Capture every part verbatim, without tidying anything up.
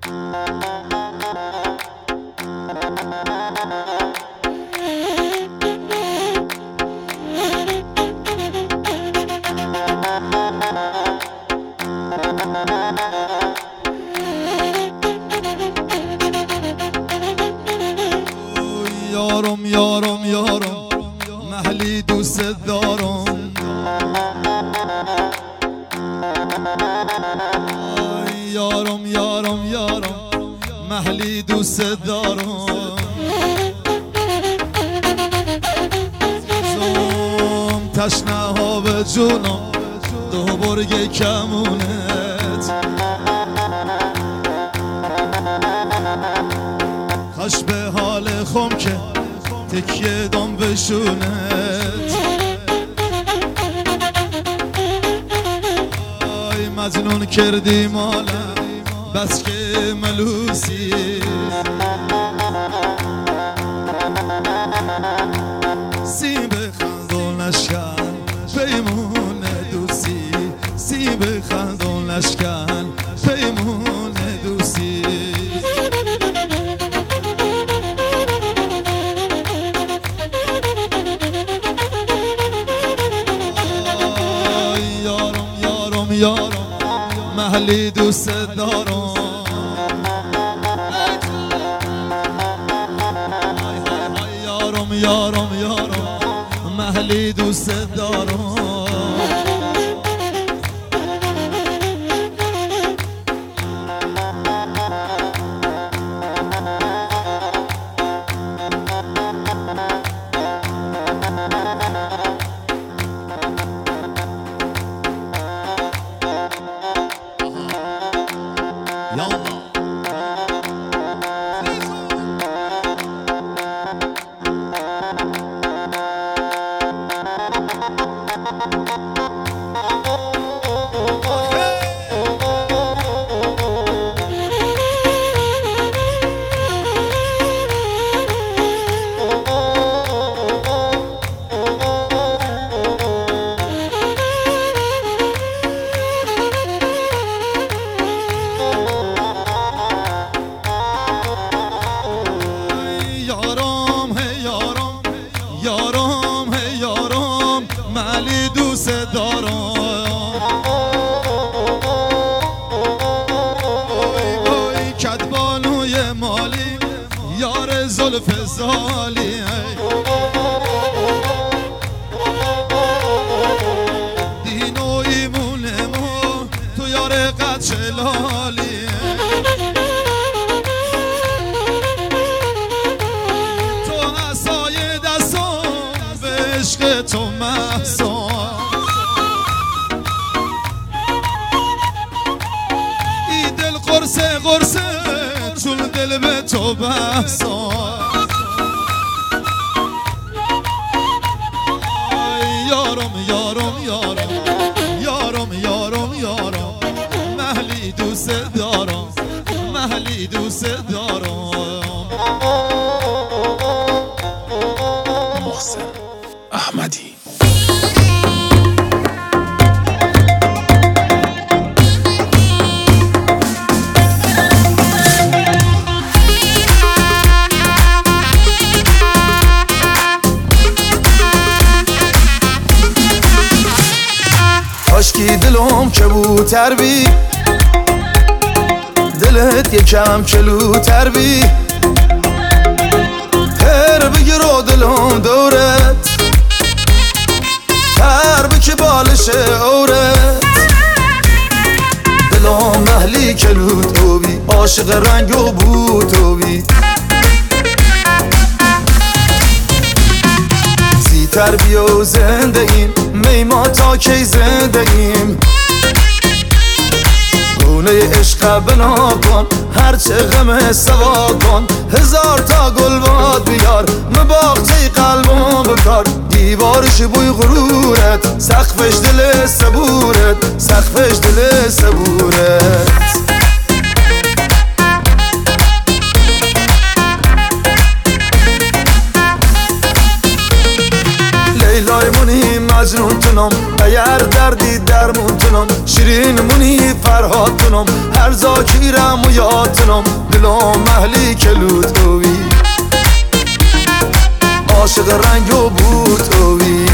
یارم یارم یارم محلی دوست دارم، یارم یارم یارم محلی دوست دارم. زوم تشنه ها به جونم دو برگ کمونت، کاش به حال خم که تکیه دام بشونت. آی مجنون کردی مالم بس که ملوسی، سیم بخند و نشکن پیمون دوستی، سیم بخند و نشکن پیمون دوستی. یارم محلی دوست دارم، یارم یارم یارم محلی دوست دارم. یارم هی یارم محلی دوست دارم، اوی اوی کدبانوی مالی یار زلف زالی، دین و ایمونمو تو یار قد شلالی. عشق تو محسا ای دل قرصه قرصه چون دل به تو بحثا. یارم یارم یارم یارم یارم یارم محلی دوست دارم، محلی دوست دارم. محسن احمدی. کاشکی دلم کبوتر بی، دلت یکم کلوتر بی، هر بگیر و دلم دورت هر بکی بالش اورت. دلم محلی کلو تو بی، عاشق رنگ و بو تو بی، زیتر بیا زنده ایم میما تا کی زنده ایم. گونه عشق بنا کن هرچه غم سوا کن، هزار تا گل باد بیار مباغچه قلبم بکار. دیوارش بوی غرورت سقفش دل صبورت، سقفش دل صبورت. لیلای مونی مجنون تونم، اگر دردی درمون تونم، شیرین مونی فرهاد تونم، هر زاکیرم و یاتنم دلم محلی کلوتوی عاشق رنگ و بوتوی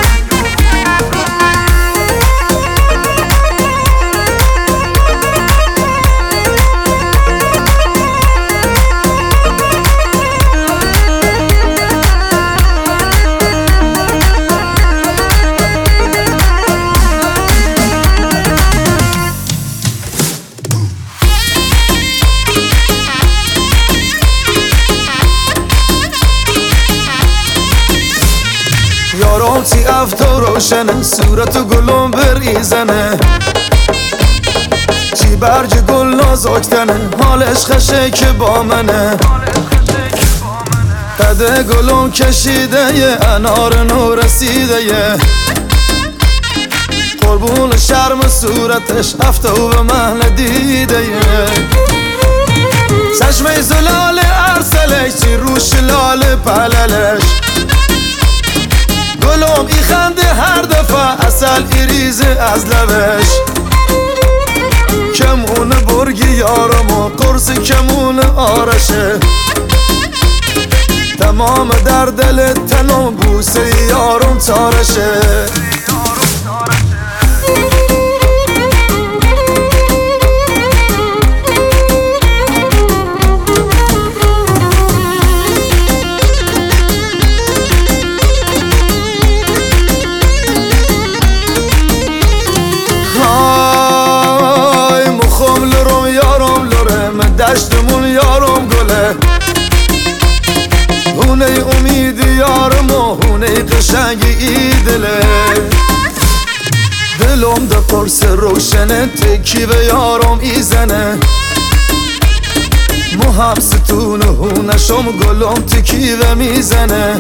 یارم تی افتو روشنه صورت و گلم بریزنه چی برج گل نازکتنه حالش خشه که با منه قده گلم کشیده یه انار نو رسیده یه قربون شرم صورتش افتو به محل دیده یه چشمه زلال ارسلش چی روش لال پللش گلم ای خنده هر دفعه اصل ایریزه از لبش کمون برگی یارم و قرص کمون آرشه تمام در دل تنم بوسه یارم تارشه دشتمون یارم گله هونه امید یارم و هونه قشنگ ای دله دلم ده قرص روشنه تکی به یارم ای زنه مو هم ستون هونشم گلم تکی به میزنه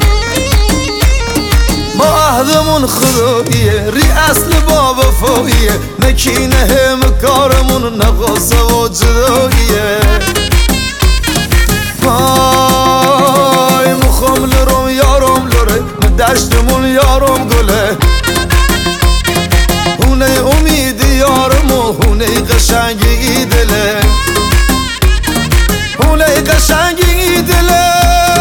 ما عهدمون خداییه ری اصل با وفاییه نکینه هم کارمون نقاصه و جداییه های مخم لرم یارم لره دشتمون یارم گله هونه امید یارم و هونه قشنگی ای دله هونه قشنگی ای دله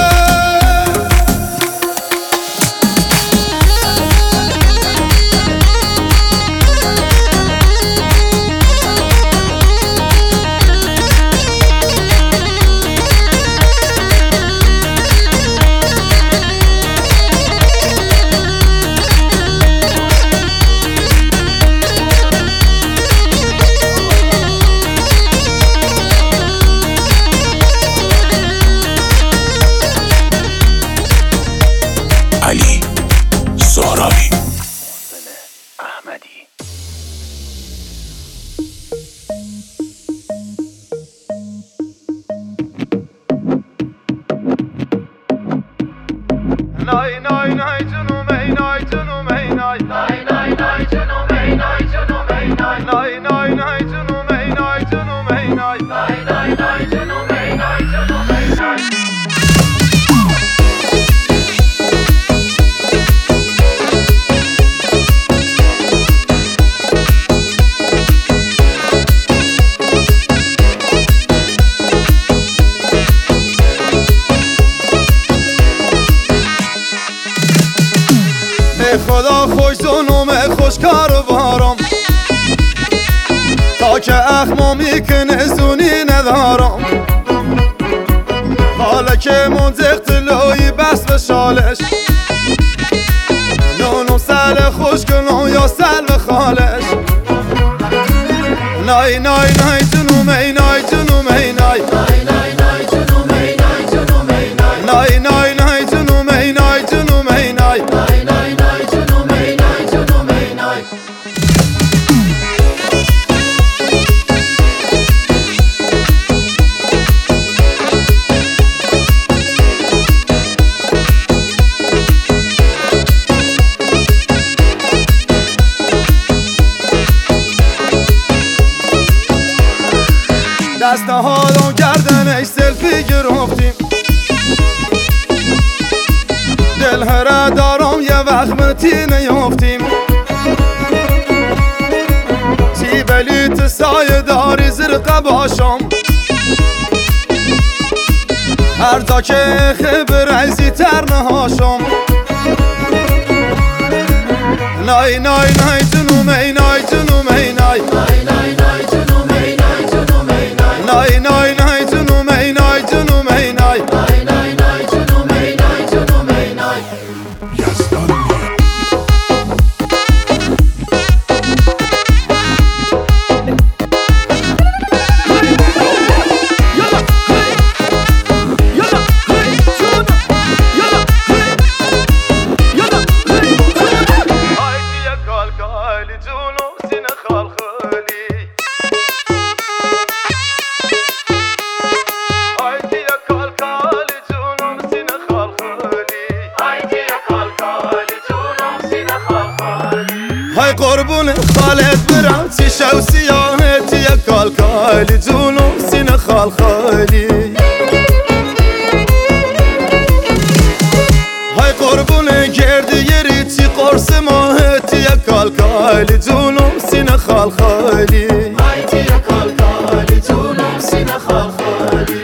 علی زهراوی احمدی نای نای نای جنوم ای نای جنوم ای نای نای نای نای جنوم ای نای جنوم ای نای نای نای نای جنوم ای نای جنوم ای نای نای نای نای جنوم ای نای جنوم ای نای خدا خوش زنوم خوش کار بارم تا که اخما میکنه زونی ندارم حالا که منزق تلوی بس به شالش نونم سل خوش کنم یا سل به خالش نای نای نای جنوم ای نای جنوم ای نای نای نای نای جنوم ای نای جنوم ای نای نای نای نای جنوم ای نای جنوم ای نای نای نای نای جنوم ای نای جنوم ای نای دست حالم گردنش سلفی گرفتیم دل هره دارم یه وقت مرتی نیافتیم چی بلیت تو سایه داری زیر قباشم هر تا که خبر عزی تر نهاشم نای نای نای جنوم ای نای جنوم ای نای نای نای نای جنوم ای نای جنوم ای نای نای نای نای جنوم ای نای جنوم ای نای نای نای نای جنوم ای نای جنوم ای نای های قربون خالت برم تی شو سیانه تی کال کالی جونم سینه خال خالی های قربون گردی یری تی قرص ماه تی کال کالی جونم سینه خال خالی های تی کال کالی جونم سینه خال خالی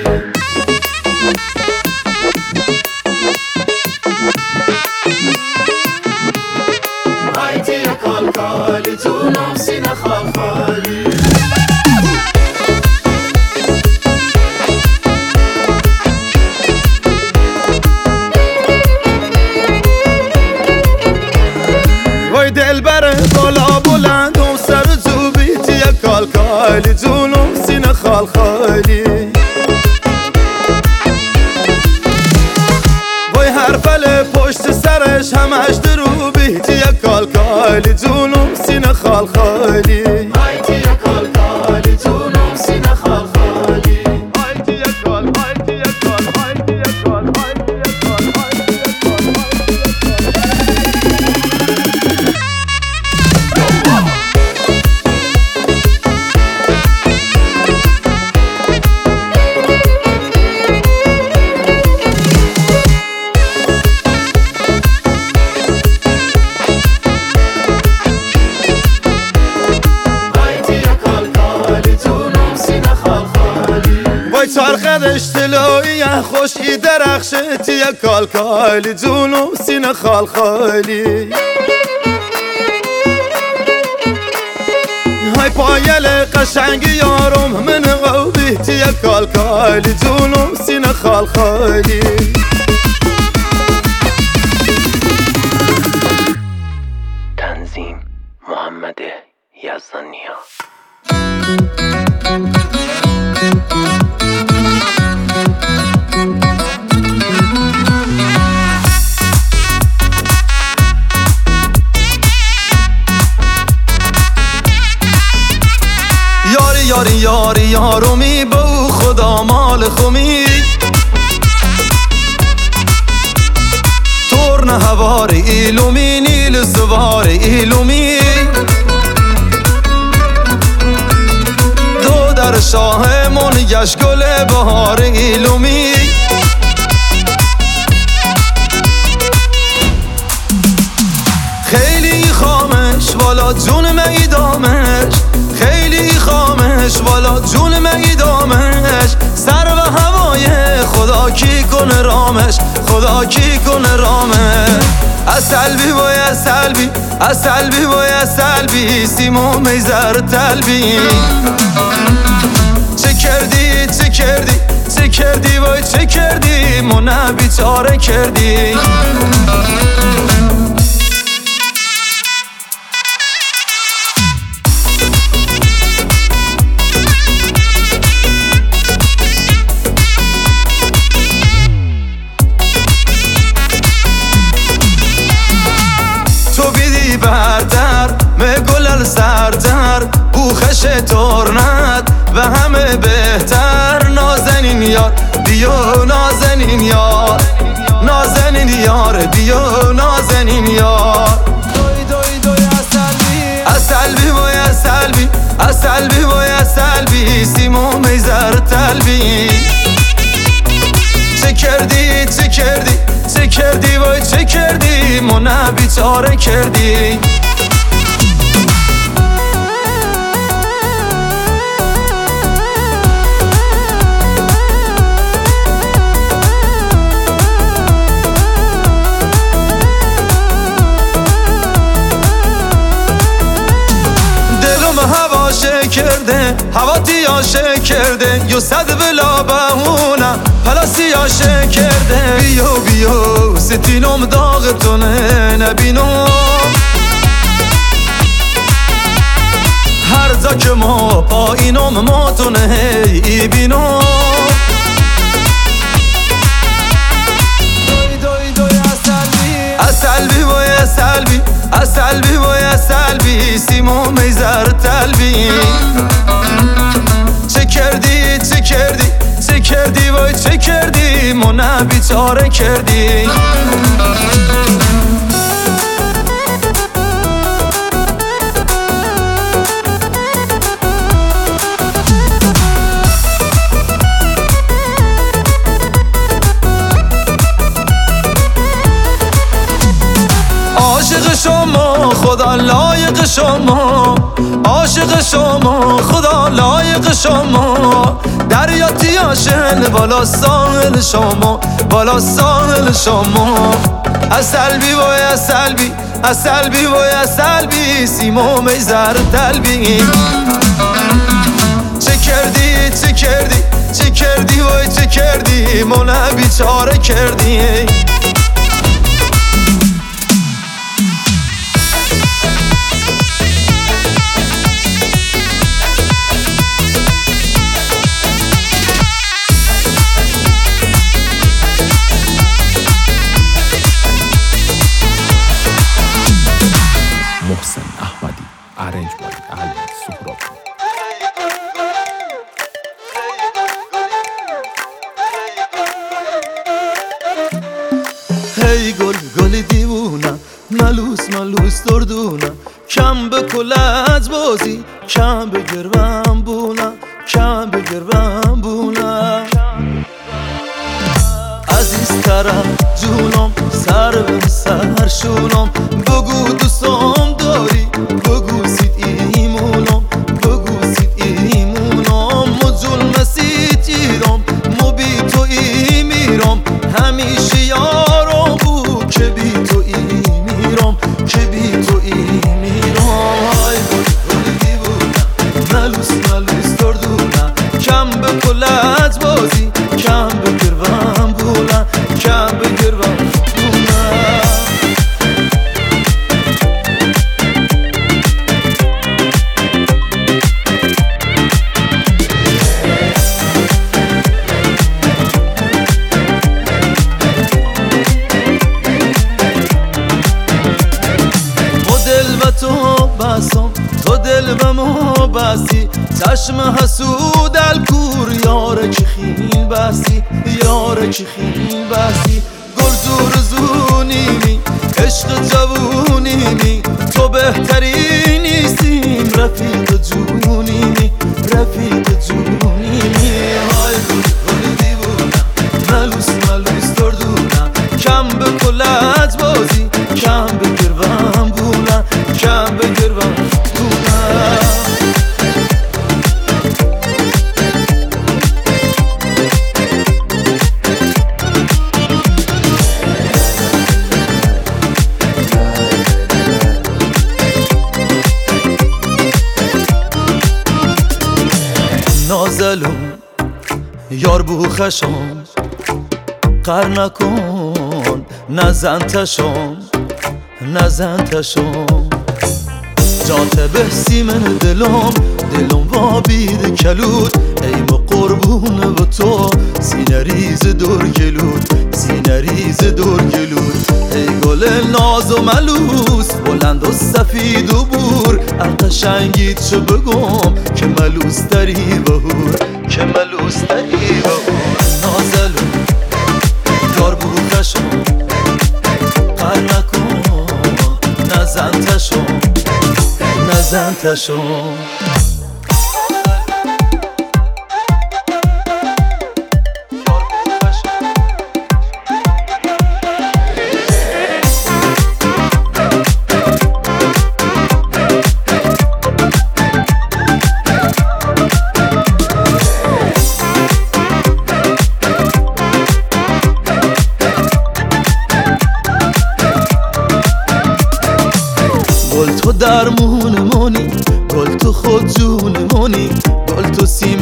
کال کالی جونم سینه خال خالی وای دلبر بالا بلند و سر زوبی تی کال کالی جونم سینه خال خالی وای حرفل پشت سرش همش دروبی تی کال کالی جونم سینه خال خالی های تی کال کالی جونم سینه خال خالی های تی کال های تی کال های تی کال های تی کال های تی چرخدش طلایی خوشی درخشه تی کال کالی جونم سینه خال خالی های پایل قشنگی یارم من قوبی تی کال کالی جونم سینه خال خالی تنظیم محمد یزدانیا. یاری یاری یاری یارومی بو خدا مال خومی تورن هوار ایلومی نیل سوار ایلومی دو در شاه من گشت گل بهار ایلومی خیلی خامش والا جون میدامش خیلی خامش والا جون میدامش سر و هوای خدا کی کنه رامش خدا کی کنه رامش اصلبی وای اصلبی اصلبی وای اصلبی سیمو میزر تلبی چه کردی چه کردی چه کردی وای چه کردی منه بیچاره کردی بردر مگلل سردر بوخش تورنت و همه بهتر نازنین یار بیو نازنین یار نازنین یار بیو نازنین یار دوی دوی دوی اصلبی اصلبی وای اصلبی اصلبی وای اصلبی سیمو میزر تلبی چه کردی چه کردی چه کردی وای چه کردی منه بیچاره کردی هواتی عاشق کرده یو صد بلا بهونه پلاسی عاشق کرده بیو بیو ستینم داغتونه نبینم هر جا که ما پایینم ماتونه ای بینم سلبی وای سلبی سلبی وای سلبی سیمو میزر تلبی چه کردی چه کردی چه کردی وای چه کردی منو بیچاره کردی عاشق شما خدا لایق شما عاشق شما خدا لایق شما دریاتی عاشق بالا ساحل شما بالا ساحل شما سلبی وای سلبی سلبی وای سلبی سیمو میزر تلبی چه کردی چه کردی چه کردی وای چه کردی منو بیچاره کردی محسن احمدی ارنج بای علی سهرابی. هی گل گل دیوونه ملوس ملوس دردونه کم بکل از بازی کم بگرم بونه کم بگرم بونه عزیزترم جونم سر به سر شونم بگو دوستم داری بگو سید ایمونم بگو سید ایمونم مجول مسید ایرم مو بی تو ای میرم همیشه یارم بو که بی تو ای میرم که بی تو ای میرم های گل گل دیوونه ملوس ملوس دردونه کم بکل از بازی کم بگرم بونه کم بگرم بونه تو بسام تو دل به ما بسی چشم حسود الکور یاره که خیل بسی یاره که خیل بسی گل زور زونیمی عشق جوونیمی تو بهتری نیستیم رفیق جونیمی رفیق جونیمی های گل گل دیوونه ملوس ملوس دردونه کم به کلت بازی کم بگرم بونه کم بگرم بونه نازلم یار بو خشم قر نکن نزن تشم نزن تشم جات بحثی من دلم دلم با بید کلود ایم قربون و تو سینه ریز دور گلود سینه ریز دور گلود ای گل ناز و ملوس بلند و سفید و بور القشنگیت چه بگم که ملوس تری بهور که ملوس تری بهور نازلو یار بو خشم قر نکن نزن تشم نزن تشم گل تو درمون منی گل تو خود جون منی گل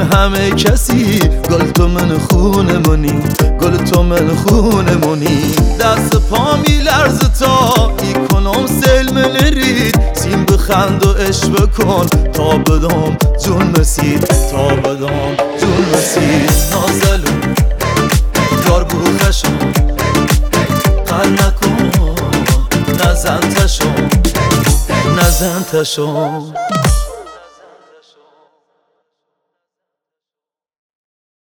بگیم همه کسی گل تو من خونمونی، گل تو من خونمونی. دست پا میلرز تا ای کنم سیل من رید، سیم بخند و عشق بکن تا بدم جون مسید، تا بدم جون مسید. نازلون یار بو خشم قل نکن، نزن تشم نزن تشم